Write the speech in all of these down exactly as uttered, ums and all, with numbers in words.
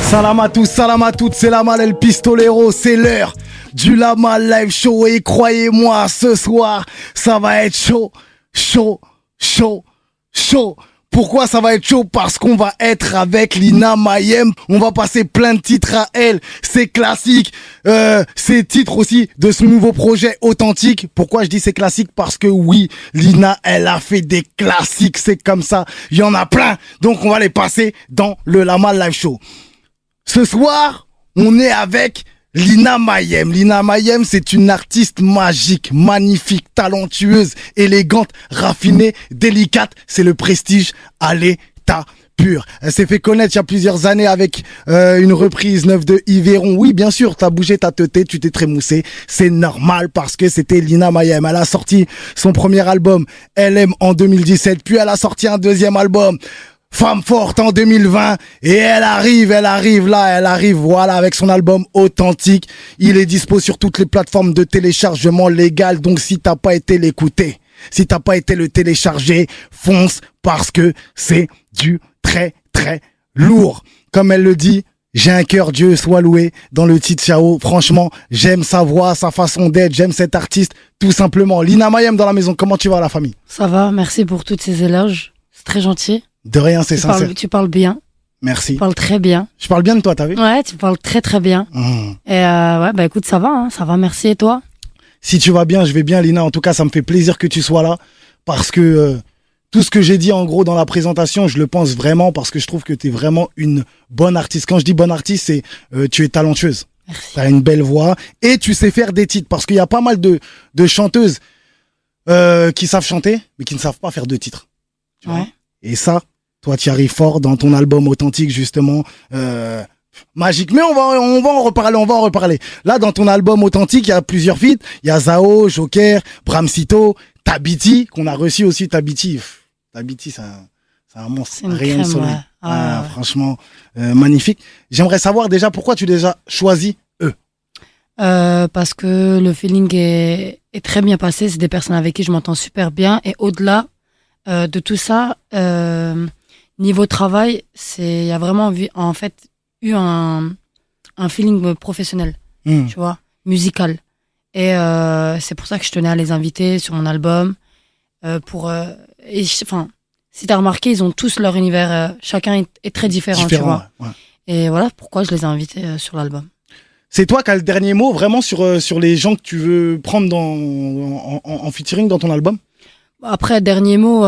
Salam à tous, salam à toutes, c'est Lamal El Pistolero, c'est l'heure du Lamal Live Show et croyez-moi, ce soir, ça va être chaud, chaud, chaud, chaud. Pourquoi ça va être chaud? Parce qu'on va être avec Lina Mayem. On va passer plein de titres à elle. C'est classique. Euh, c'est titres aussi de son nouveau projet Authentique. Pourquoi je dis c'est classique? Parce que oui, Lina, elle a fait des classiques. C'est comme ça. Il y en a plein. Donc on va les passer dans le Lamal Live Show. Ce soir, on est avec Lina Mayem. Lina Mayem, c'est une artiste magique, magnifique, talentueuse, élégante, raffinée, délicate. C'est le prestige à l'état pur. Elle s'est fait connaître il y a plusieurs années avec euh, une reprise neuve de Yveron. Oui, bien sûr, t'as bougé, t'as teuté, tu t'es trémoussé. C'est normal parce que c'était Lina Mayem. Elle a sorti son premier album, L M, en deux mille dix-sept. Puis elle a sorti un deuxième album, Femme Forte, en deux mille vingt, et elle arrive, elle arrive là, elle arrive, voilà, avec son album Authentique. Il est dispo sur toutes les plateformes de téléchargement légal, donc si t'as pas été l'écouter, si t'as pas été le télécharger, fonce, parce que c'est du très très lourd. Comme elle le dit, j'ai un cœur, Dieu soit loué, dans le titre Ciao. Franchement, j'aime sa voix, sa façon d'être, j'aime cet artiste, tout simplement. Lina Mayem dans la maison, comment tu vas la famille? Ça va, merci pour toutes ces éloges, c'est très gentil. De rien, c'est tu sincère. Parles, tu parles bien. Merci. Tu parles très bien. Je parle bien de toi, t'as vu? Ouais, tu parles très très bien. Mmh. Et euh, ouais, bah écoute, ça va, hein, ça va, merci. Et toi? Si tu vas bien, je vais bien, Lina. En tout cas, ça me fait plaisir que tu sois là. Parce que euh, tout ce que j'ai dit, en gros, dans la présentation, je le pense vraiment parce que je trouve que tu es vraiment une bonne artiste. Quand je dis bonne artiste, c'est euh, tu es talentueuse. Merci. Tu as une belle voix et tu sais faire des titres. Parce qu'il y a pas mal de, de chanteuses euh, qui savent chanter, mais qui ne savent pas faire de titres. Tu ouais. vois? Et ça, toi, tu y arrives fort dans ton album Authentique, justement. Euh, magique. Mais on va, on va en reparler, on va en reparler. Là, dans ton album Authentique, il y a plusieurs feats. Il y a Zao, Joker, Bramsito, Tabiti, qu'on a reçu aussi. Tabiti, Tabiti, c'est un, c'est un monstre. C'est une Rien crème, de solide. ouais. Ah, ah, ouais. Franchement, euh, magnifique. J'aimerais savoir déjà pourquoi tu as déjà choisi eux. Euh, parce que le feeling est, est très bien passé. C'est des personnes avec qui je m'entends super bien. Et au-delà euh, de tout ça, euh, niveau travail, c'est, il y a vraiment vu, en fait, eu un, un feeling professionnel, mmh. tu vois, musical. Et euh, c'est pour ça que je tenais à les inviter sur mon album. Euh, pour, euh, et, enfin, si t'as remarqué, ils ont tous leur univers, euh, chacun est, est très différent, différent, tu vois. Ouais, ouais. Et voilà pourquoi je les ai invités euh, sur l'album. C'est toi qui as le dernier mot vraiment sur, euh, sur les gens que tu veux prendre dans, en, en, en featuring dans ton album? Après, dernier mot,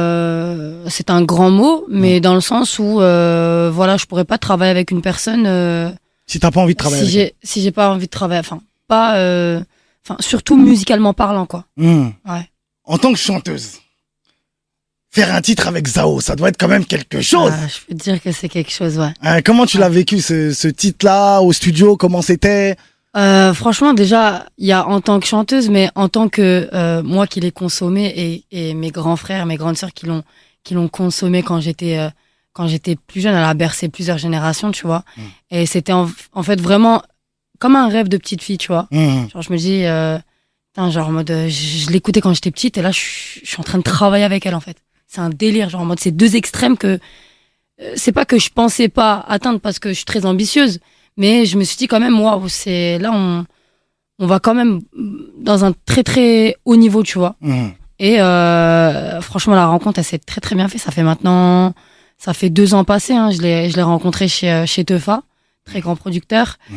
euh, c'est un grand mot, mais ouais. dans le sens où, euh, voilà, je pourrais pas travailler avec une personne. Euh, si t'as pas envie de travailler. Si avec j'ai, si j'ai pas envie de travailler, enfin, pas, euh, enfin, surtout musicalement parlant, quoi. Mmh. Ouais. En tant que chanteuse, faire un titre avec Zao, ça doit être quand même quelque chose. Ah, je peux te dire que c'est quelque chose, ouais. Euh, comment tu ouais. l'as vécu ce, ce titre-là au studio? Comment c'était? Euh, franchement, déjà, il y a en tant que chanteuse, mais en tant que euh, moi qui l'ai consommé et, et mes grands frères, mes grandes sœurs qui l'ont qui l'ont consommé quand j'étais euh, quand j'étais plus jeune, elle a bercé plusieurs générations, tu vois. Mmh. Et c'était en, en fait vraiment comme un rêve de petite fille, tu vois. Mmh. Genre je me dis, euh, putain, genre en mode, je, je l'écoutais quand j'étais petite et là je, je suis en train de travailler avec elle en fait. C'est un délire, genre en mode c'est deux extrêmes que euh, c'est pas que je pensais pas atteindre parce que je suis très ambitieuse. Mais je me suis dit quand même, waouh, c'est là on on va quand même dans un très très haut niveau, tu vois. Mmh. Et euh, franchement, la rencontre, elle s'est très très bien fait. Ça fait maintenant, ça fait deux ans passés. Hein, je l'ai je l'ai rencontré chez chez Teufa, très grand producteur, mmh.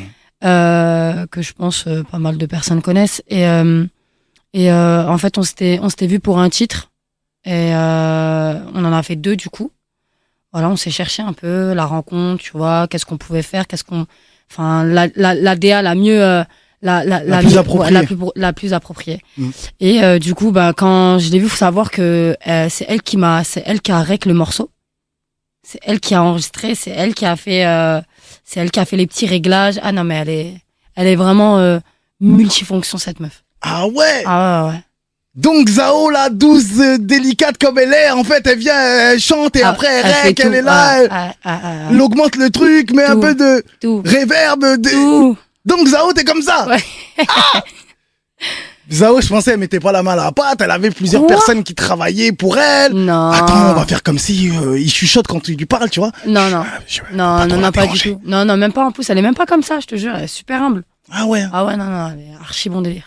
euh, que je pense euh, pas mal de personnes connaissent. Et euh, et euh, en fait, on s'était on s'était vu pour un titre et euh, on en a fait deux du coup. Voilà, on s'est cherché un peu la rencontre, tu vois, qu'est-ce qu'on pouvait faire, qu'est-ce qu'on, enfin, la, la, la D A la mieux, euh, la, la, la, la, plus mieux, appropriée. la plus, la plus appropriée. Mmh. Et euh, du coup, bah, quand je l'ai vu, faut savoir que euh, c'est elle qui m'a, c'est elle qui a rec le morceau, c'est elle qui a enregistré, c'est elle qui a fait, euh, c'est elle qui a fait les petits réglages. Ah non, mais elle est, elle est vraiment euh, multifonction cette meuf. Ah ouais. Ah ouais. ouais. Donc Zao, la douce, euh, délicate comme elle est, en fait, elle vient, elle chante et ah, après elle rec, elle, elle est là, ah, elle, ah, ah, ah, elle augmente le truc, met tout, un peu de tout. réverb. De... Tout. Donc Zao, t'es comme ça. Ouais. Ah Zao, je pensais, elle mettait pas la main à la pâte, elle avait plusieurs Quoi personnes qui travaillaient pour elle. Non. Attends, on va faire comme si euh, il chuchote quand tu lui parles, tu vois. Non, non. Je- je- Non, pas non, trop non, la pas du déranger. tout. Non, non, même pas en plus. Elle est même pas comme ça, je te jure. Elle est super humble. Ah ouais. Ah ouais, non, non, elle est archi bon délire.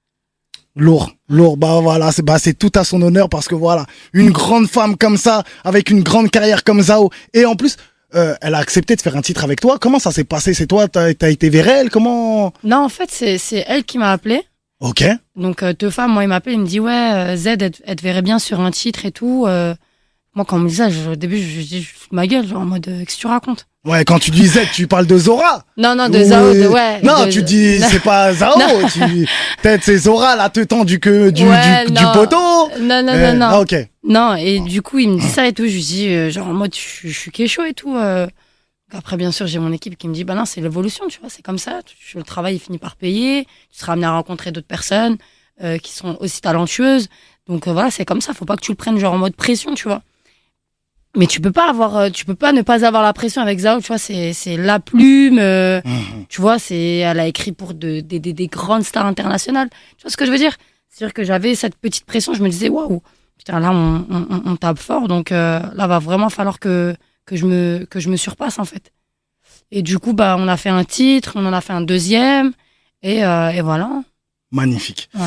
Lourd, lourd, bah voilà, c'est bah c'est tout à son honneur parce que voilà, une grande femme comme ça, avec une grande carrière comme Zao, et en plus, euh, elle a accepté de faire un titre avec toi. Comment ça s'est passé? C'est toi, t'as t'as été vers elle? Comment? Non, en fait, c'est, c'est elle qui m'a appelé. Ok. Donc, euh, Teufa, moi, il m'appelle, il me dit, ouais, euh, Z, elle, elle te verrait bien sur un titre et tout. Euh, moi, quand on me dit ça, je- au début, je dis, je fous de ma gueule, genre en mode, euh, qu'est-ce que tu racontes? Ouais, quand tu dis Z, tu parles de Zora. Non, non, de Oui. Zao, de, ouais. Non, de- tu dis Non. c'est pas Zao. Non. Tu peut-être c'est Zora la te tend du que du Ouais, du, du non. poteau. Non, non, Eh, non, non. ah, ok. Non, et du coup, il me dit ça et tout. Je lui dis, euh, genre, en mode, je, suis- je suis kécho et tout. euh. Après, bien sûr, j'ai mon équipe qui me dit, bah non, c'est l'évolution, tu vois, c'est comme ça. Tu- le travail, il finit par payer. Tu seras amené à rencontrer d'autres personnes euh, qui sont aussi talentueuses. Donc euh, voilà, c'est comme ça. Faut pas que tu le prennes genre en mode pression, tu vois. Mais tu peux pas avoir, euh, tu peux pas ne pas avoir la pression avec Zao, tu vois. C'est, c'est la plume. euh, Mhm. Tu vois, c'est, elle a écrit pour de, des, des, des grandes stars internationales. Tu vois ce que je veux dire? C'est-à-dire que j'avais cette petite pression. Je me disais, waouh, putain, là, on, on, on- on tape fort. Donc euh, là, va vraiment falloir que que je me que je me surpasse en fait. Et du coup, bah, on a fait un titre, on en a fait un deuxième, et, euh, et voilà. Magnifique. Ouais.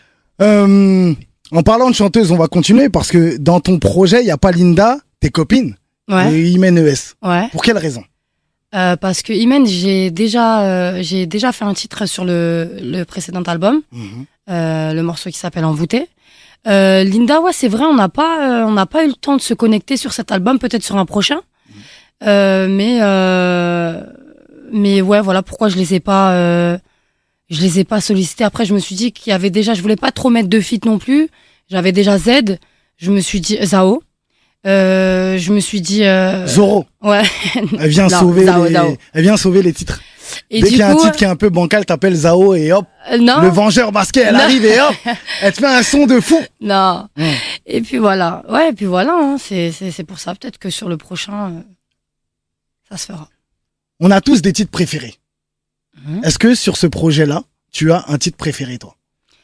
Euh, en parlant de chanteuse, on va continuer parce que dans ton projet, il y a pas Linda, tes copines, Ouais. et Imen E S. Ouais. Pour quelle raison? Euh, parce que Imen, j'ai déjà euh, j'ai déjà fait un titre sur le le précédent album, Mhm. euh, le morceau qui s'appelle Envoûté. Euh, Linda, ouais, c'est vrai, on n'a pas euh, on n'a pas eu le temps de se connecter sur cet album, peut-être sur un prochain. Euh, mais euh, mais ouais, voilà pourquoi je les ai pas euh, je les ai pas sollicités. Après, je me suis dit qu'il y avait déjà, je voulais pas trop mettre de feat non plus. J'avais déjà Z. Je me suis dit Zao. Euh, je me suis dit euh, Zoro. ouais. Elle vient Non, sauver Zao, les, Zao. elle vient sauver les titres. Et Dès du qu'il y a un coup, titre qui est un peu bancal, t'appelles Zao et hop, euh, non, le vengeur basket, elle Non. arrive et hop, elle te fait un son de fou. non. Mm. Et puis voilà. Ouais, et puis voilà. Hein, c'est c'est c'est pour ça peut-être que sur le prochain, euh, ça se fera. On a tous des titres préférés. Mhm. Est-ce que sur ce projet-là, tu as un titre préféré, toi?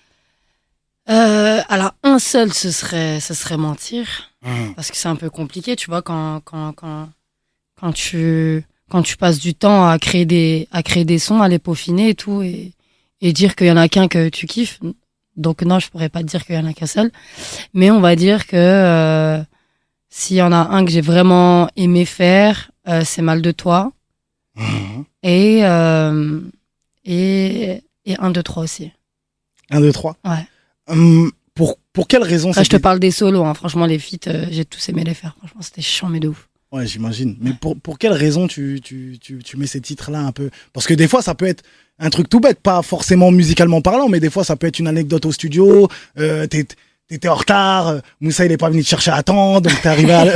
Euh, alors un seul, ce serait ce serait mentir. Mhm. Parce que c'est un peu compliqué, tu vois, quand, quand, quand, quand tu, quand tu passes du temps à créer des, à créer des sons, à les peaufiner et tout, et, et dire qu'il y en a qu'un que tu kiffes. Donc non, je pourrais pas te dire qu'il y en a qu'un seul. Mais on va dire que, euh, s'il y en a un que j'ai vraiment aimé faire, euh, c'est Mal de toi. Mhm. Et, euh, et, et un, deux, trois aussi. Un, deux, trois. Ouais. Hum, pour, pour quelle raison Après, je te c'était- parle des solos, hein. Franchement, les feats, euh, j'ai tous aimé les faire. Franchement, c'était chiant, mais de ouf. Ouais, j'imagine. Mais pour, pour quelle raison tu, tu, tu, tu mets ces titres-là un peu? Parce que des fois, ça peut être un truc tout bête, pas forcément musicalement parlant, mais des fois, ça peut être une anecdote au studio. Euh, t'es- t'étais en retard, euh, Moussa, il est pas venu te chercher à temps, donc t'es arrivé, à...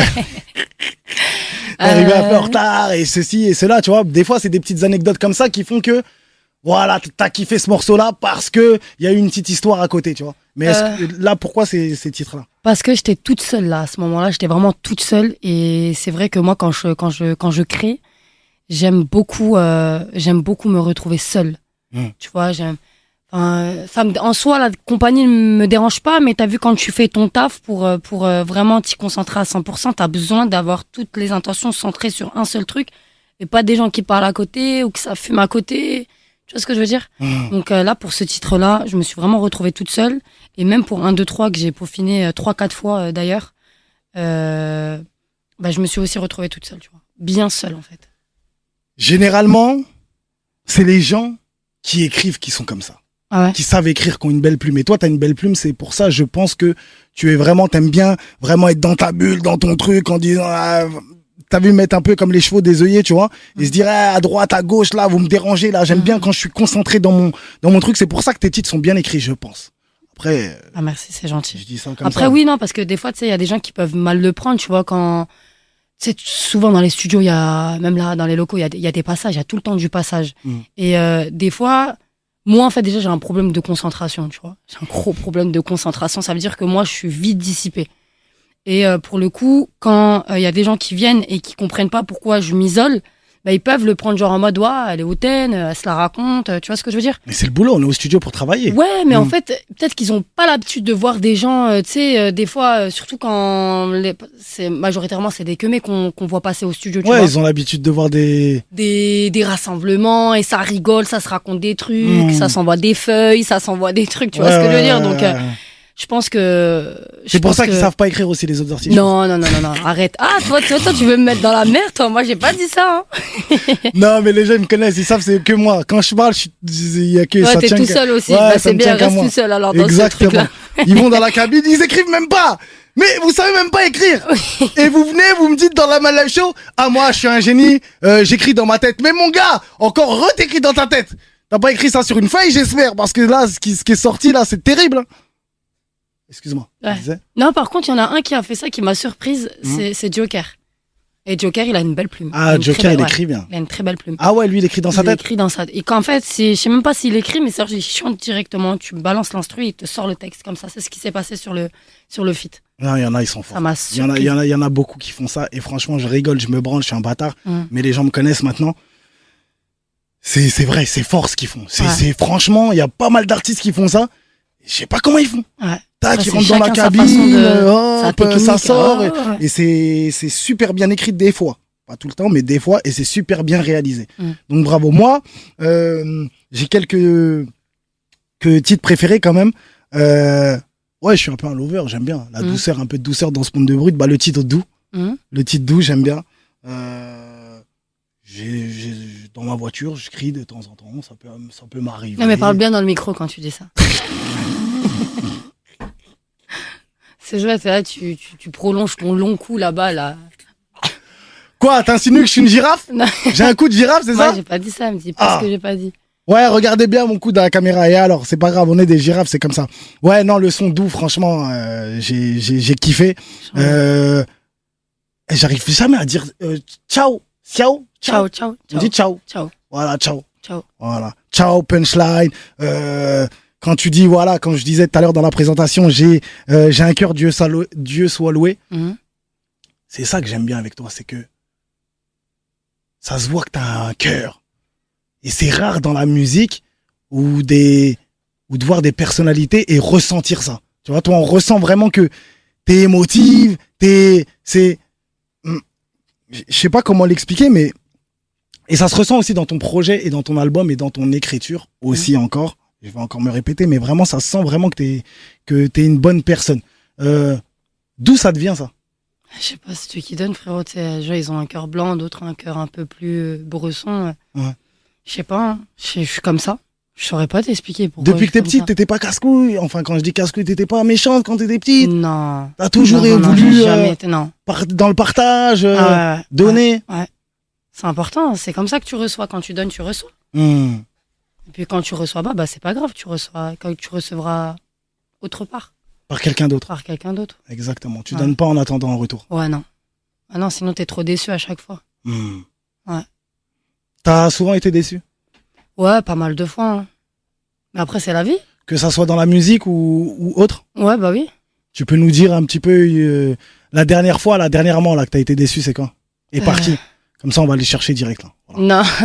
t'es arrivé un peu en Euh. retard, et ceci et cela, tu vois. Des fois, c'est des petites anecdotes comme ça qui font que, voilà, t'as kiffé ce morceau-là parce que il y a eu une petite histoire à côté, tu vois. Mais est-ce que- là, pourquoi ces, ces titres-là? Parce que j'étais toute seule là, à ce moment-là, j'étais vraiment toute seule et c'est vrai que moi quand je quand je quand je crée, j'aime beaucoup euh, j'aime beaucoup me retrouver seule. Mm. Tu vois, j'aime enfin, ça me, en soi la compagnie ne me dérange pas, mais t'as vu quand tu fais ton taf pour euh, pour euh, vraiment t'y concentrer à cent pour cent, t'as besoin d'avoir toutes les intentions centrées sur un seul truc et pas des gens qui parlent à côté ou que ça fume à côté. Tu vois ce que je veux dire? Mmh. Donc euh, là, pour ce titre-là, je me suis vraiment retrouvée toute seule. Et même pour un, deux, trois, que j'ai peaufiné euh, trois, quatre fois euh, d'ailleurs, euh, bah, je me suis aussi retrouvée toute seule, tu vois. Bien seule, en fait. Généralement, c'est les gens qui écrivent qui sont comme ça. Ah ouais? Qui savent écrire, qui ont une belle plume. Et toi, t'as une belle plume, c'est pour ça, je pense que tu es vraiment, t'aimes bien vraiment être dans ta bulle, dans ton truc, en disant, ah, t'as vu mettre un peu comme les chevaux des œillets, tu vois, et se dire, ah, à droite, à gauche, là, vous me dérangez, là, j'aime bien quand je suis concentré dans mon, dans mon truc, c'est pour ça que tes titres sont bien écrits, je pense. Après, euh, Ah merci, c'est gentil. je dis ça comme Après, ça. oui, non, parce que des fois, tu sais, il y a des gens qui peuvent mal le prendre, tu vois, quand... Tu sais, souvent dans les studios, il y a, même là, dans les locaux, il y a, des- il y a des passages, il y a tout le temps du passage. Mm. Et euh, des fois, moi, en fait, déjà, j'ai un problème de concentration, tu vois. J'ai un gros problème de concentration. Ça veut dire que moi, je suis vite dissipée. Et euh, pour le coup, quand il y a des gens qui viennent et qui comprennent pas pourquoi je m'isole, bah, ils peuvent le prendre genre en mode, ouais, elle est hautaine, elle se la raconte, tu vois ce que je veux dire? Mais c'est le boulot, on est au studio pour travailler. Ouais, mais mmh. en fait, peut-être qu'ils ont pas l'habitude de voir des gens, euh, tu sais, euh, des fois, euh, surtout quand les, c'est, majoritairement, c'est des queumés qu'on, qu'on voit passer au studio, tu ouais, vois. ils ont l'habitude de voir des... Des, des rassemblements, et ça rigole, ça se raconte des trucs, mmh. ça s'envoie des feuilles, ça s'envoie des trucs, tu ouais, vois ce que je veux dire? ouais, Donc, euh, je pense que... Je c'est pour pense ça que... qu'ils savent pas écrire aussi, les autres artistes. Non, non, non, non, non, arrête. Ah, toi, toi, toi, tu veux me mettre dans la merde, toi? Moi, j'ai pas dit ça, hein. Non, mais les gens ils me connaissent, ils savent c'est que moi. Quand je parle, je suis... il y a que ouais, ça t'es tient tout que... seul aussi. Ouais, bah, c'est bien, reste tout seul alors dans exactement. ce truc-là. Ils vont dans la cabine, ils écrivent même pas. Mais vous savez même pas écrire. Et vous venez, vous me dites dans la Mal Live Show, ah moi je suis un génie, euh, j'écris dans ma tête. Mais mon gars, encore re t'écris dans ta tête. T'as pas écrit ça sur une feuille, j'espère, parce que là, ce qui, ce qui est sorti là, c'est terrible. Hein. Excuse-moi. Ouais. Non, par contre, il y en a un qui a fait ça qui m'a surprise, mmh. c'est, c'est Joker. Et Joker, il a une belle plume. Ah, Joker, il belle, écrit ouais. bien. Il a une très belle plume. Ah ouais, lui, il écrit dans il sa tête. Il écrit dans sa tête. Et qu'en fait, c'est, je sais même pas s'il écrit, mais c'est-à-dire, il chante directement. Tu balances l'instru, il te sort le texte comme ça. C'est ce qui s'est passé sur le, sur le feat. Non, il y en a, ils sont forts. Ça m'a il y en a, il y en a, il y en a beaucoup qui font ça. Et franchement, je rigole, je me branle, je suis un bâtard. Mmh. Mais les gens me connaissent maintenant. C'est, c'est vrai, c'est fort ce qu'ils font. C'est, ouais. c'est, franchement, il y a pas mal d'artistes qui font ça. Je sais pas comment ils font. Ouais. Tac, ouais, ils rentrent dans la cabine, de... hop, technique, ça sort. Oh, et, ouais. et c'est, c'est super bien écrit des fois. Pas tout le temps, mais des fois. Et c'est super bien réalisé. Mm. Donc bravo. Moi, euh, j'ai quelques, quelques titres préférés quand même. Euh, ouais, je suis un peu un lover, j'aime bien. La mm. douceur, un peu de douceur dans ce monde de brut. Bah, le titre doux. Mm. Le titre doux, j'aime bien. Euh, j'ai, j'ai, dans ma voiture, je crie de temps en temps. Ça peut, ça peut m'arriver. Non, mais parle bien dans le micro quand tu dis ça. C'est vrai, là, tu, tu, tu prolonges ton long cou là-bas, là. Quoi, t'insinues que je suis une girafe? J'ai un coup de girafe, c'est Moi, ça? J'ai pas dit ça, me dis pas ah. ce que j'ai pas dit. Ouais, regardez bien mon coup dans la caméra. Et alors, c'est pas grave, on est des girafes, c'est comme ça. Ouais, non, le son doux, franchement, euh, j'ai, j'ai, j'ai kiffé. Euh, j'arrive jamais à dire euh, ciao, ciao, ciao, ciao. On dit ciao. Ciao. Voilà, ciao. Ciao. Voilà. Ciao, punchline. Euh, quand tu dis, voilà, quand je disais tout à l'heure dans la présentation, j'ai, euh, j'ai un cœur, Dieu, loué, Dieu soit loué. Mm-hmm. C'est ça que j'aime bien avec toi, c'est que ça se voit que t'as un cœur. Et c'est rare dans la musique ou des, ou de voir des personnalités et ressentir ça. Tu vois, toi, on ressent vraiment que t'es émotive, t'es, c'est, je sais pas comment l'expliquer, mais, et ça se ressent aussi dans ton projet et dans ton album et dans ton écriture aussi mmh. encore. Je vais encore me répéter, mais vraiment, ça se sent vraiment que t'es, que t'es une bonne personne. Euh, d'où ça devient, ça? Je sais pas, c'est tu qui donne, frérot. T'sais, genre, ils ont un cœur blanc, d'autres un cœur un peu plus bresson. Ouais. Je sais pas, hein. je suis comme ça. Je saurais pas t'expliquer pourquoi. Depuis que t'es petite, t'étais pas casse-couille. Enfin, quand je dis casse-couille, t'étais pas méchante quand t'étais petite. Non. T'as toujours non, non, voulu non, jamais été, non. Par, dans le partage, euh, ah, ouais, donner. Ouais, ouais. C'est important. C'est comme ça que tu reçois. Quand tu donnes, tu reçois. Mmh. Et puis quand tu reçois pas, bah c'est pas grave. Tu reçois quand tu recevras autre part. Par quelqu'un d'autre. Par quelqu'un d'autre. Exactement. Tu ouais. donnes pas en attendant un retour. Ouais, non. Ah non, sinon t'es trop déçu à chaque fois. Mmh. Ouais. T'as souvent été déçu? Ouais, pas mal de fois. Hein. Mais après, c'est la vie. Que ça soit dans la musique ou, ou autre? Ouais, bah oui. Tu peux nous dire un petit peu euh, la dernière fois, là, dernièrement, là, que t'as été déçu, c'est quand? Et euh... parti. Comme ça, on va aller chercher direct, là. Voilà. Non.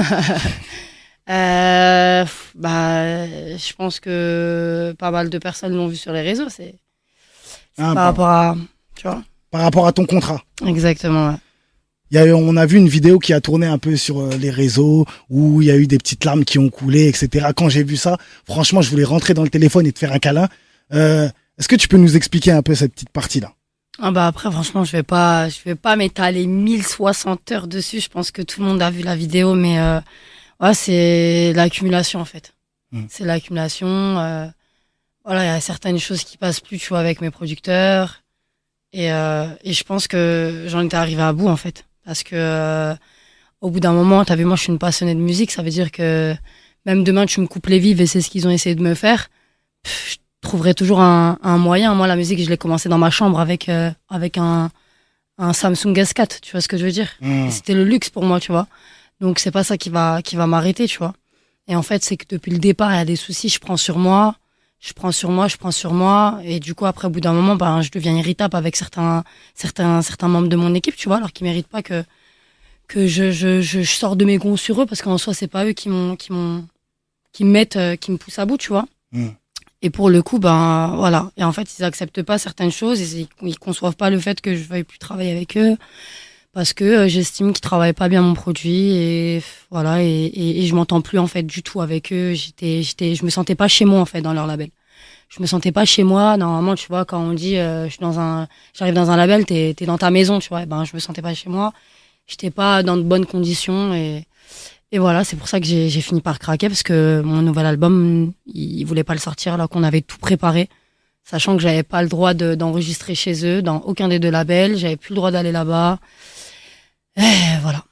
euh, bah, je pense que pas mal de personnes l'ont vu sur les réseaux. C'est, c'est ah, par bah... rapport à, tu vois. Par rapport à ton contrat. Exactement, ouais. Il y a, on a vu une vidéo qui a tourné un peu sur les réseaux où il y a eu des petites larmes qui ont coulé, et cetera. Quand j'ai vu ça, franchement, je voulais rentrer dans le téléphone et te faire un câlin. Euh, est-ce que tu peux nous expliquer un peu cette petite partie-là? Ah bah après, franchement, je vais pas, je vais pas m'étaler mille soixante heures dessus. Je pense que tout le monde a vu la vidéo, mais euh, ouais, c'est l'accumulation en fait. Mmh. C'est l'accumulation. Euh, voilà, il y a certaines choses qui passent plus, tu vois, avec mes producteurs. Et, euh, et je pense que j'en étais arrivé à bout en fait. Parce que euh, au bout d'un moment, t'as vu, moi je suis une passionnée de musique, ça veut dire que même demain tu me coupes les vives et c'est ce qu'ils ont essayé de me faire, pff, je trouverai toujours un, un moyen. Moi la musique je l'ai commencé dans ma chambre avec euh, avec un, un Samsung S quatre, tu vois ce que je veux dire. Mmh. C'était le luxe pour moi, tu vois. Donc c'est pas ça qui va qui va m'arrêter, tu vois. Et en fait c'est que depuis le départ il y a des soucis, je prends sur moi, je prends sur moi, je prends sur moi, et du coup après au bout d'un moment, ben je deviens irritable avec certains certains certains membres de mon équipe, tu vois, alors qu'ils méritent pas que que je, je, je, je sors de mes gonds sur eux parce qu'en soi, c'est pas eux qui m'ont, qui m'ont, qui me mettent, euh, qui me poussent à bout, tu vois. Mm. Et pour le coup, ben, voilà. Et en fait, ils acceptent pas certaines choses, ils, ils conçoivent pas le fait que je veuille plus travailler avec eux parce que euh, j'estime qu'ils travaillent pas bien mon produit et voilà, et, et, et je m'entends plus, en fait, du tout avec eux. J'étais, j'étais, je me sentais pas chez moi, en fait, dans leur label. Je me sentais pas chez moi. Normalement, tu vois, quand on dit, euh, je suis dans un, j'arrive dans un label, t'es, t'es dans ta maison, tu vois. Et ben, je me sentais pas chez moi. J'étais pas dans de bonnes conditions et, et voilà, c'est pour ça que j'ai, j'ai fini par craquer parce que mon nouvel album, ils voulaient pas le sortir alors qu'on avait tout préparé, sachant que j'avais pas le droit de, d'enregistrer chez eux, dans aucun des deux labels. J'avais plus le droit d'aller là-bas. Et voilà.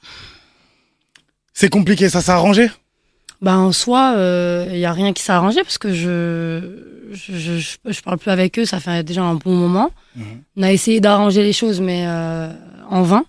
C'est compliqué, ça s'est arrangé? Ben, en soi, il euh, y a rien qui s'est arrangé parce que je, je, je, je, je parle plus avec eux, ça fait déjà un bon moment. Mmh. On a essayé d'arranger les choses, mais euh, en vain.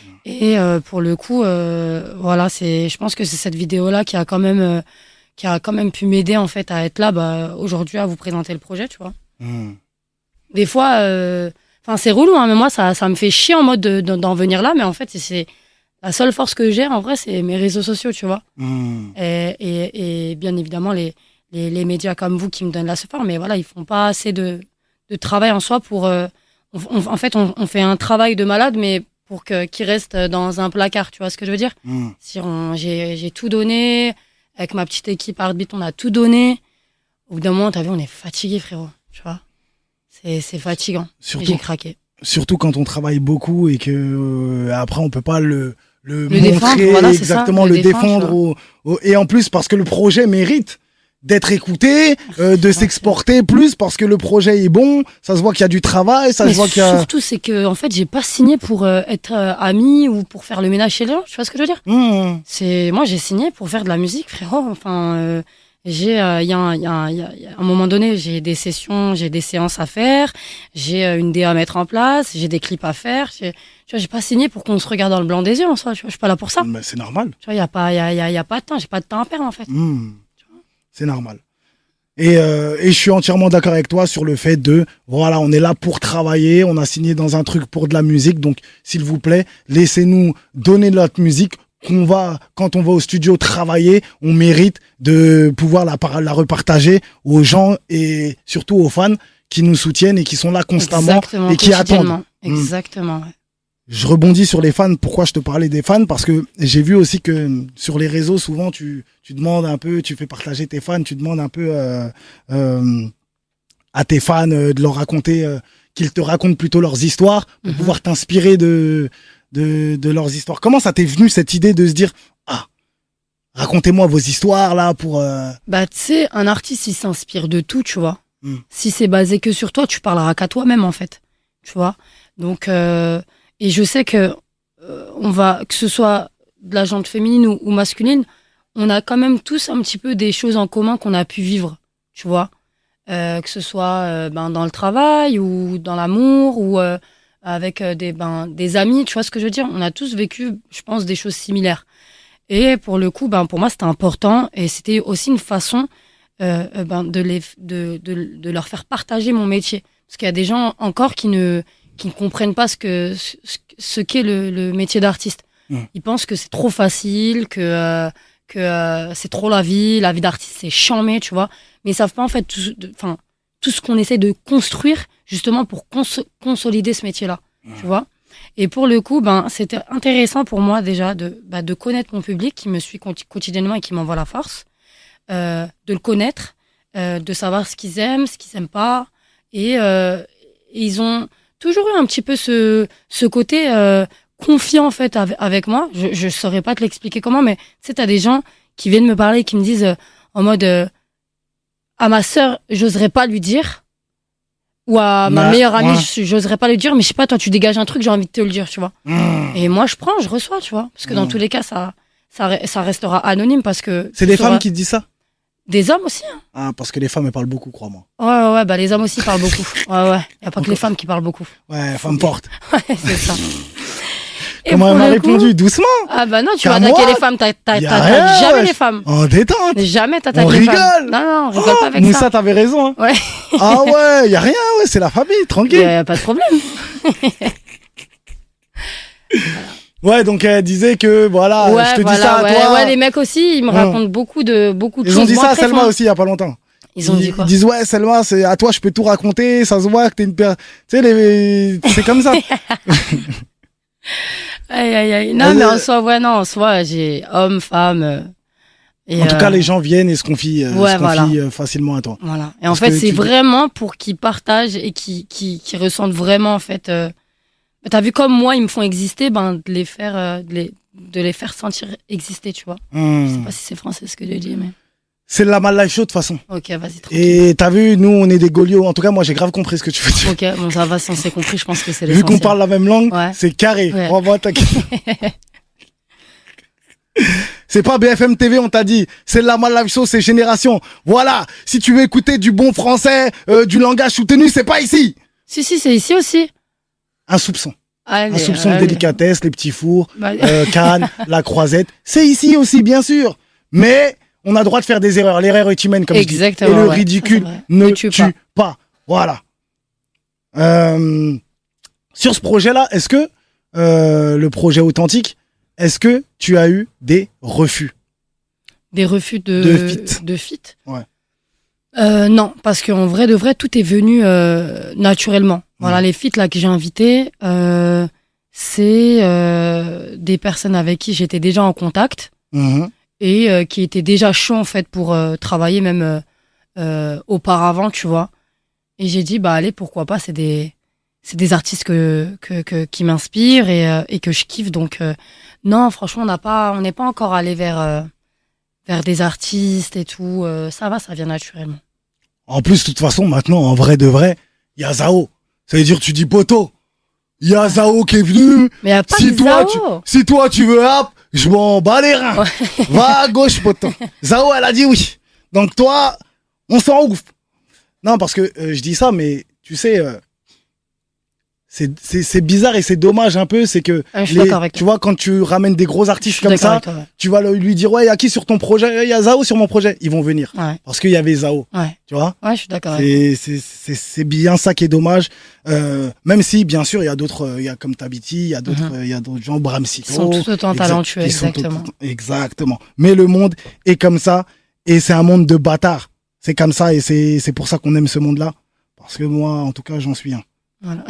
Et euh, pour le coup, euh, voilà, c'est, je pense que c'est cette vidéo-là qui a quand même, euh, qui a quand même pu m'aider en fait à être là, bah, aujourd'hui à vous présenter le projet, tu vois. Mmh. Des fois, enfin euh, c'est relou, hein, mais moi ça, ça me fait chier en mode de, de, d'en venir là, mais en fait c'est la seule force que j'ai en vrai, c'est mes réseaux sociaux, tu vois. Mmh. Et, et, et bien évidemment les, les, les médias comme vous qui me donnent la support, mais voilà, ils font pas assez de, de travail en soi pour, euh, on, on, en fait, on, on fait un travail de malade, mais pour que qu'il reste dans un placard, tu vois ce que je veux dire. Mmh. Si on, j'ai, j'ai tout donné, avec ma petite équipe Heartbeat, on a tout donné. Au bout d'un moment, t'as vu, on est fatigué, frérot, tu vois. C'est, c'est fatigant. Surtout, et j'ai craqué. Surtout quand on travaille beaucoup et que euh, après on peut pas le le, le montrer défendre, voilà, exactement, ça, le, le défendre, défendre au, au, et en plus parce que le projet mérite d'être écouté, euh, de s'exporter plus parce que le projet est bon, ça se voit qu'il y a du travail, ça mais se voit qu'il y a... surtout c'est que en fait j'ai pas signé pour euh, être euh, ami ou pour faire le ménage chez les gens, tu vois ce que je veux dire. Mmh. C'est moi j'ai signé pour faire de la musique, frérot. Enfin euh, j'ai il euh, y a un il y a, y a un moment donné, j'ai des sessions, j'ai des séances à faire, j'ai euh, une D A à mettre en place, j'ai des clips à faire, j'ai, tu vois, j'ai pas signé pour qu'on se regarde dans le blanc des yeux en soi, tu vois, je suis pas là pour ça. Mais c'est normal. Tu vois, il y a pas il y a, y a y a pas de temps, j'ai pas de temps à perdre en fait. Mmh. C'est normal. Et, euh, et je suis entièrement d'accord avec toi sur le fait de, voilà, on est là pour travailler, on a signé dans un truc pour de la musique, donc s'il vous plaît, laissez-nous donner notre musique, qu'on va, quand on va au studio travailler, on mérite de pouvoir la, la repartager aux gens et surtout aux fans qui nous soutiennent et qui sont là constamment. Exactement, et qui attendent. Exactement, ouais. Je rebondis sur les fans. Pourquoi je te parlais des fans? Parce que j'ai vu aussi que sur les réseaux, souvent, tu, tu demandes un peu, tu fais partager tes fans, tu demandes un peu euh, euh, à tes fans euh, de leur raconter, euh, qu'ils te racontent plutôt leurs histoires pour mm-hmm. pouvoir t'inspirer de, de, de leurs histoires. Comment ça t'est venu cette idée de se dire, ah, racontez-moi vos histoires là pour... Euh... Bah, tu sais, un artiste, il s'inspire de tout, tu vois. Mm. Si c'est basé que sur toi, tu parleras qu'à toi-même, en fait. Tu vois. Donc... Euh... Et je sais que euh, on va, que ce soit de la gente féminine ou, ou masculine, on a quand même tous un petit peu des choses en commun qu'on a pu vivre, tu vois. Euh, que ce soit euh, ben, dans le travail ou dans l'amour ou euh, avec euh, des, ben, des amis, tu vois ce que je veux dire. On a tous vécu, je pense, des choses similaires. Et pour le coup, ben, pour moi, c'était important et c'était aussi une façon euh, ben, de, les, de, de, de leur faire partager mon métier. Parce qu'il y a des gens encore qui ne... qui ne comprennent pas ce que ce, ce qu'est le, le métier d'artiste. Mmh. Ils pensent que c'est trop facile, que euh, que euh, c'est trop la vie, la vie d'artiste c'est chambé, tu vois. Mais ils savent pas en fait tout, enfin tout ce qu'on essaie de construire justement pour cons- consolider ce métier-là, mmh. tu vois. Et pour le coup, ben c'était intéressant pour moi déjà de bah, de connaître mon public qui me suit quotidiennement et qui m'envoie la force, euh, de le connaître, euh, de savoir ce qu'ils aiment, ce qu'ils aiment pas, et, euh, et ils ont toujours eu un petit peu ce ce côté euh, confiant en fait avec, avec moi. Je je saurais pas te l'expliquer comment, mais tu sais t'as des gens qui viennent me parler, qui me disent euh, en mode euh, à ma sœur j'oserais pas lui dire, ou à ma bah, meilleure amie ouais. j'oserais pas lui dire, mais je sais pas, toi tu dégages un truc, j'ai envie de te le dire, tu vois. Mmh. Et moi je prends, je reçois, tu vois, parce que mmh. dans tous les cas ça ça ça restera anonyme parce que c'est des femmes qui te disent ça. Des hommes aussi. Hein. Ah, parce que les femmes, elles parlent beaucoup, crois-moi. Ouais, ouais, ouais, bah les hommes aussi parlent beaucoup. Ouais, ouais. Il n'y a pas que les femmes qui parlent beaucoup. Ouais, femmes portent. Ouais, c'est ça. Comment elle m'a répondu? Coup... Doucement. Ah bah non, tu vas attaquer les femmes. T'attaques jamais ouais. les femmes. En détente. Jamais t'attaques les rigole. femmes. Non, non, on rigole oh, pas avec Moussa, ça. Moussa, t'avais raison. Hein. Ouais. Ah ouais, y a rien, ouais, c'est la famille, tranquille. Y a, y a pas de problème. Voilà. Ouais, donc elle disait que voilà, Ouais, je te voilà, dis ça à ouais, toi. ouais, les mecs aussi, ils me Ouais. racontent beaucoup de, beaucoup de Ils choses. ont dit Moi, ça à après, Selma enfin, aussi il y a pas longtemps. Ils ont dit quoi? Ils disent ouais, Selma, c'est à toi, je peux tout raconter, ça se voit que t'es une per... tu sais, les... c'est comme ça. Aïe, aïe, aïe. Non, Euh, mais en soi, ouais, non, en soi, j'ai homme, femme. euh, et En tout euh, cas, les gens viennent et se confient, euh, ouais, se confient voilà. euh, facilement à toi. Voilà. Et en Parce fait, que c'est tu- vraiment pour qu'ils partagent et qu'ils qu'ils qu'ils ressentent vraiment, en fait. Euh... T'as vu comme moi, ils me font exister, ben, de les faire, euh, de, les, de les faire sentir exister, tu vois. Hmm. Je sais pas si c'est français ce que je dis, mais. C'est la mal life show de toute façon. Ok, vas-y, tranquille. Et t'as vu, nous, on est des Golios. En tout cas, moi, j'ai grave compris ce que tu veux dire. Ok, bon, ça va, si on s'est compris, je pense que c'est Vu l'essentiel. qu'on parle la même langue, Ouais. c'est carré. Ouais. Crois-moi, t'inquiète. C'est pas B F M T V, on t'a dit. C'est la mal life show, c'est génération. Voilà. Si tu veux écouter du bon français, euh, du langage soutenu, c'est pas ici. Si, si, c'est ici aussi. Un soupçon. Allez, Un soupçon de allez. délicatesse, les petits fours, Bah, euh, Cannes, la croisette. C'est ici aussi, bien sûr. Mais on a le droit de faire des erreurs. L'erreur est humaine, comme Exactement, je dis. Et le ouais. ridicule Ça, c'est vrai. ne Ne tue, tue pas. pas. Voilà. Euh, sur ce projet-là, est-ce que euh, le projet authentique, est-ce que tu as eu des refus? Des refus de, De feat. de feat Ouais. Euh, non, parce qu'en vrai de vrai, tout est venu euh, naturellement. Voilà, Mhm. les feats là que j'ai invités, euh, c'est euh, des personnes avec qui j'étais déjà en contact Mhm. et euh, qui étaient déjà chauds en fait pour euh, travailler même euh, euh, auparavant, tu vois. Et j'ai dit bah allez, pourquoi pas, c'est des c'est des artistes que, que, que qui m'inspirent et euh, et que je kiffe, donc euh, non, franchement, on n'a pas on n'est pas encore allé vers euh, vers des artistes et tout, euh, ça va, ça vient naturellement. En plus, de toute façon, maintenant, en vrai de vrai, il y a Zao. Ça veut dire, tu dis poteau. Il y a Zao qui est venu. Mais y a pas Si de toi, Zao. tu, si toi, tu veux app, je m'en bats les reins. Ouais. Va à gauche, poteau. Zao, elle a dit oui. Donc toi, on s'en ouf. Non, parce que euh, je dis ça, mais tu sais, euh, c'est c'est- c'est bizarre et c'est dommage un peu. C'est que, Ah, je suis les- d'accord avec toi. tu vois, quand tu ramènes des gros Je artistes suis comme d'accord ça, avec toi, ouais. tu vas le- lui dire, ouais, il y a qui sur ton projet? Il y a Zao sur mon projet. Ils vont venir. Ouais, Parce qu'il y avait Zao. ouais, Tu vois? ouais, je suis d'accord avec C'est c'est c'est c'est bien ça qui est dommage. Euh, même si bien sûr il y a d'autres, euh, il y a comme Tabiti, il y a d'autres, Mhm. euh, il y a d'autres gens, Bramsito. Ils sont tous autant exact- talentueux, ils sont exactement. tout- exactement. Mais le monde est comme ça et c'est un monde de bâtards. C'est comme ça et c'est c'est pour ça qu'on aime ce monde-là. Parce que moi, en tout cas, j'en suis un. Voilà.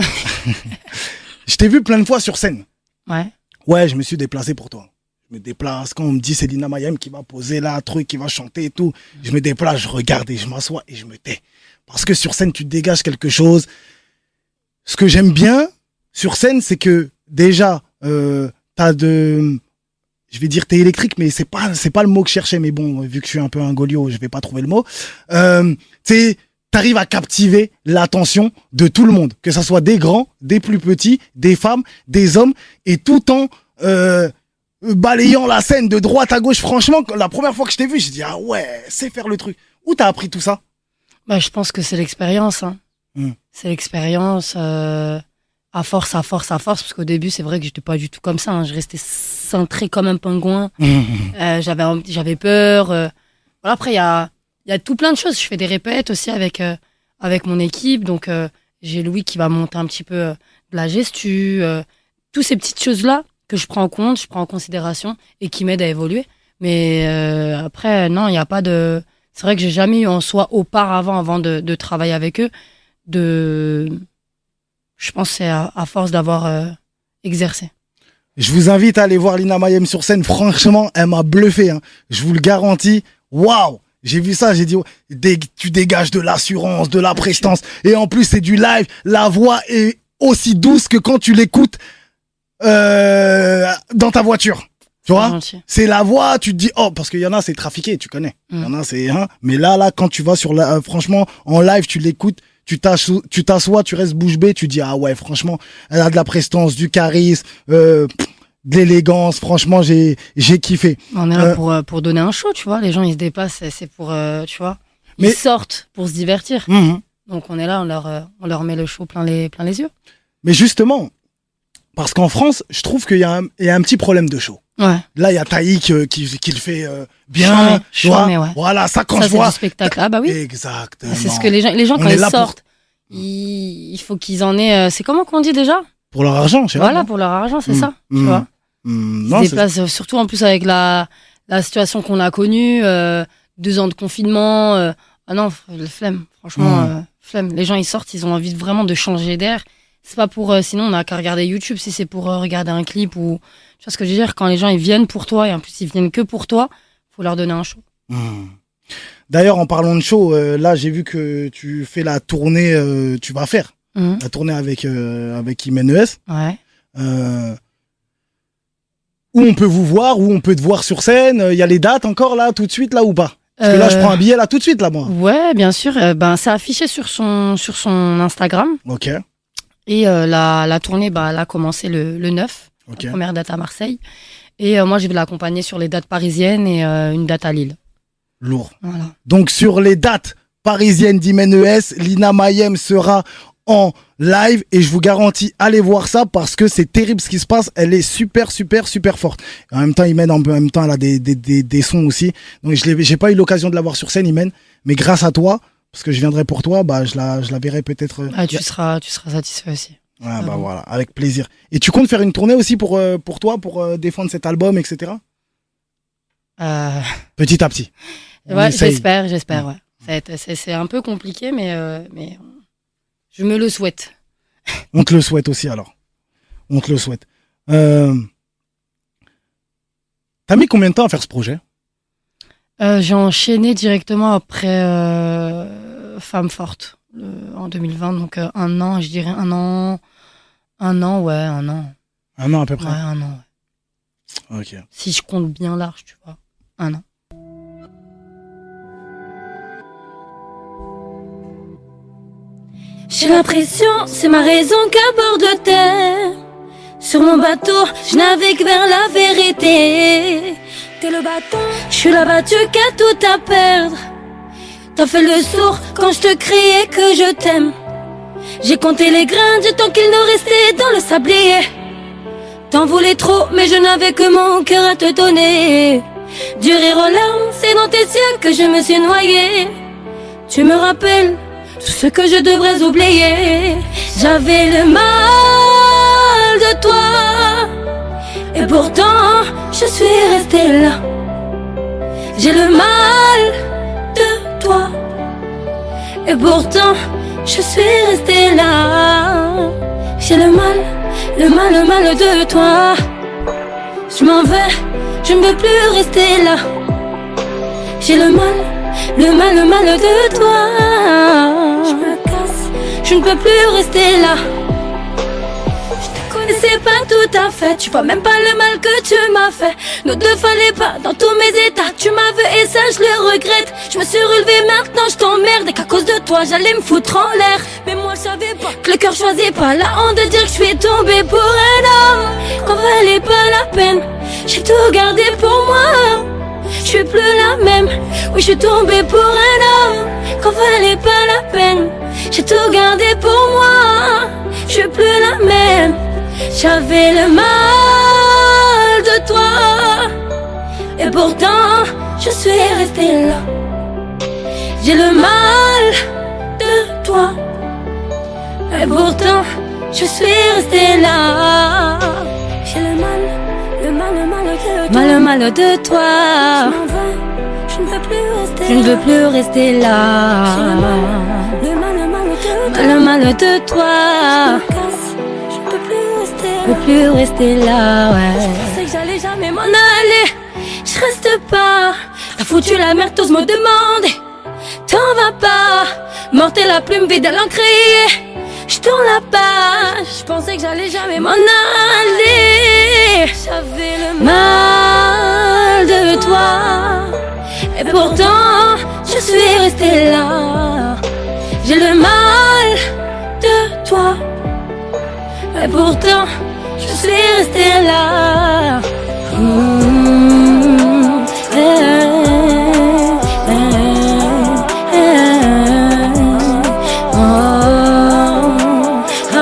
Je t'ai vu plein de fois sur scène. Ouais. Ouais, je me suis déplacé pour toi. Je me déplace quand on me dit c'est Lina Mayem qui va poser là un truc, qui va chanter et tout. Je me déplace, je regarde et je m'assois et je me tais. Parce que sur scène, tu dégages quelque chose. Ce que j'aime bien sur scène, c'est que déjà, euh, t'as de, je vais dire t'es électrique, mais c'est pas, c'est pas le mot que je cherchais. Mais bon, vu que je suis un peu un golio, je vais pas trouver le mot. Euh, tu t'arrives à captiver l'attention de tout le monde, que ça soit des grands, des plus petits, des femmes, des hommes, et tout en euh, balayant la scène de droite à gauche. Franchement, la première fois que je t'ai vu, j'ai dit ah ouais, c'est faire le truc. Où t'as appris tout ça? Bah, je pense que c'est l'expérience. Hein. Mm. C'est l'expérience euh, à force, à force, à force. Parce qu'au début, c'est vrai que j'étais pas du tout comme ça. Hein. Je restais cintré comme un pingouin. Euh, j'avais, j'avais peur. Euh. Voilà, après, il y a, il y a tout plein de choses. Je fais des répètes aussi avec, euh, avec mon équipe. Donc, euh, j'ai Louis qui va monter un petit peu euh, de la gestu. Euh, toutes ces petites choses-là que je prends en compte, je prends en considération et qui m'aident à évoluer. Mais euh, après, non, il n'y a pas de... C'est vrai que j'ai jamais eu en soi auparavant, avant de, de travailler avec eux, de... Je pense que c'est à, à force d'avoir euh, exercé. Je vous invite à aller voir Lina Mayem sur scène. Franchement, elle m'a bluffé. Hein. Je vous le garantis. Waouh! J'ai vu ça, j'ai dit, oh, dé- tu dégages de l'assurance, de la prestance. Et en plus, c'est du live. La voix est aussi douce que quand tu l'écoutes euh, dans ta voiture. Tu vois? Gentil. C'est la voix, tu te dis, oh, parce qu'il y en a, c'est trafiqué, tu connais. Il y en a, c'est, hein. Mais là, là, quand tu vas sur la, euh, franchement, en live, tu l'écoutes, tu t'assois, tu t'assois, tu restes bouche bée, tu dis, ah ouais, franchement, elle a de la prestance, du charisme, euh, de l'élégance. Franchement, j'ai, j'ai kiffé. On est là Euh, pour, euh, pour donner un show, tu vois. Les gens, ils se dépassent, c'est- c'est pour, euh, tu vois. Ils Mais- sortent pour se divertir. Mhm. Donc, on est là, on leur, euh, on leur met le show plein les, plein les yeux. Mais justement, parce qu'en France, je trouve qu'il y a un, il y a un petit problème de show. Ouais. Là, il y a Taïk euh, qui, qui le fait euh, bien. Chambé, tu vois. chambé, ouais. Voilà, ça quand Ça, je c'est vois. du spectacle. Ah, bah oui. Exactement. C'est ce que les gens, les gens On quand est ils là pour- sortent, ils- il faut qu'ils en aient. euh, c'est comment qu'on dit déjà? Pour leur argent, je sais Voilà, pas. pour leur argent, c'est Mm, ça. mm. Tu vois. Mmh, Ils non, se c'est... déplacent, surtout en plus avec la, la situation qu'on a connue, euh, deux ans de confinement. Euh, ah non, le flemme, franchement, Mmh. euh, flemme. Les gens, ils sortent, ils ont envie de, vraiment de changer d'air. C'est pas pour, euh, sinon on a qu'à regarder YouTube si c'est pour euh, regarder un clip ou, tu vois ce que je veux dire, quand les gens ils viennent pour toi et en plus ils viennent que pour toi, faut leur donner un show. Mmh. D'ailleurs, en parlant de show, euh, là, j'ai vu que tu fais la tournée, euh, tu vas faire Mmh. la tournée avec, euh, avec Imen E S. Ouais. Euh, où on peut vous voir, où on peut te voir sur scène. Il y a les dates encore là, tout de suite là ou pas? Parce que là, je Euh, prends un billet là tout de suite là, moi. Ouais, bien sûr. Euh, ben, c'est affiché sur son, sur son Instagram. Ok, Et euh, la, la tournée, bah, elle a commencé le, le neuf, ok. la première date à Marseille. Et euh, moi, je vais l'accompagner sur les dates parisiennes et euh, une date à Lille. Lourd. Voilà. Donc sur les dates parisiennes d'Imen E S, Lina Mayem sera en live et je vous garantis, allez voir ça parce que c'est terrible ce qui se passe. Elle est super, super, super forte. En même temps, Imen, en même temps, elle a des, des, des, des sons aussi. Donc je l'ai, j'ai pas eu l'occasion de la voir sur scène, Imen, mais grâce à toi, parce que je viendrai pour toi, bah je la, je la verrai peut-être. Ah, tu, seras, tu seras satisfait aussi. Ah bah bon. voilà, avec plaisir. Et tu comptes faire une tournée aussi pour euh, pour toi, pour euh, défendre cet album, et cetera. Euh, Petit à petit. On ouais, essaye. j'espère, j'espère, ouais. Ça va être- C'est, c'est un peu compliqué, mais, euh, mais je me le souhaite. On te le souhaite aussi alors. On te le souhaite. Euh... T'as mis combien de temps à faire ce projet? Euh, j'ai enchaîné directement après euh, Femme Forte le- en deux mille vingt, donc euh, un an, je dirais un an, un an, ouais, un an, Un an à peu ouais, près. un an. Ouais. Ok. Si je compte bien large, tu vois, un an. J'ai l'impression, c'est ma raison qu'à bord de terre, sur mon bateau, je navigue vers la vérité. T'es le bâton, je suis la battue qui a tout à perdre. T'as fait le sourd quand je te criais que je t'aime. J'ai compté les grains du temps qu'il nous restait dans le sablier. T'en voulais trop, mais je n'avais que mon cœur à te donner. Du rire aux larmes, c'est dans tes yeux que je me suis noyée. Tu me rappelles tout ce que je devrais oublier. J'avais le mal de toi, et pourtant je suis restée là. J'ai le mal de toi, et pourtant je suis restée là. J'ai le mal, le mal, le mal de toi. Je m'en vais, je ne veux plus rester là. J'ai le mal, le mal, le mal de toi. Je me casse, je ne peux plus rester là. Je te connaissais pas tout à fait, tu vois même pas le mal que tu m'as fait. Nous deux fallait pas dans tous mes états, tu m'as vu et ça je le regrette. Je me suis relevée, maintenant je t'emmerde et qu'à cause de toi j'allais me foutre en l'air. Mais moi je savais pas que le cœur choisit pas la honte de dire que je suis tombée pour un homme, qu'on valait pas la peine. J'ai tout gardé pour moi, je suis plus la même. Oui, je suis tombée pour un homme qu'on valait pas la peine. J'ai tout gardé pour moi, je suis plus la même. J'avais le mal de toi, et pourtant je suis restée là. J'ai le mal de toi, et pourtant je suis restée là. J'ai le mal, le mal, le mal de toi. Mal, le mal de toi. Je m'en vais, je ne veux plus rester Je ne veux plus rester là. J'ai le mal, le mal, le mal de toi. Le mal de toi. Je me casse, je ne peux plus rester Je ne veux plus rester là, ouais. Je pensais que j'allais jamais m'en aller, je reste pas. T'as foutu la merde, t'oses me demander. T'en vas pas, mortel la plume vide à l'encrier. Je tourne la page, je pensais que j'allais jamais m'en aller. J'avais le mal de toi, et pourtant je suis restée là. J'ai le mal de toi, et pourtant je suis restée là. Mmh, eh, eh, eh, oh, oh,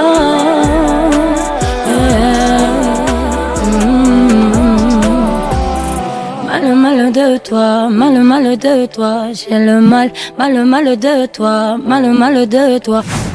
eh, mmh. Mal, mal de toi, mal, mal de toi. J'ai le mal, mal, mal de toi, mal, mal de toi.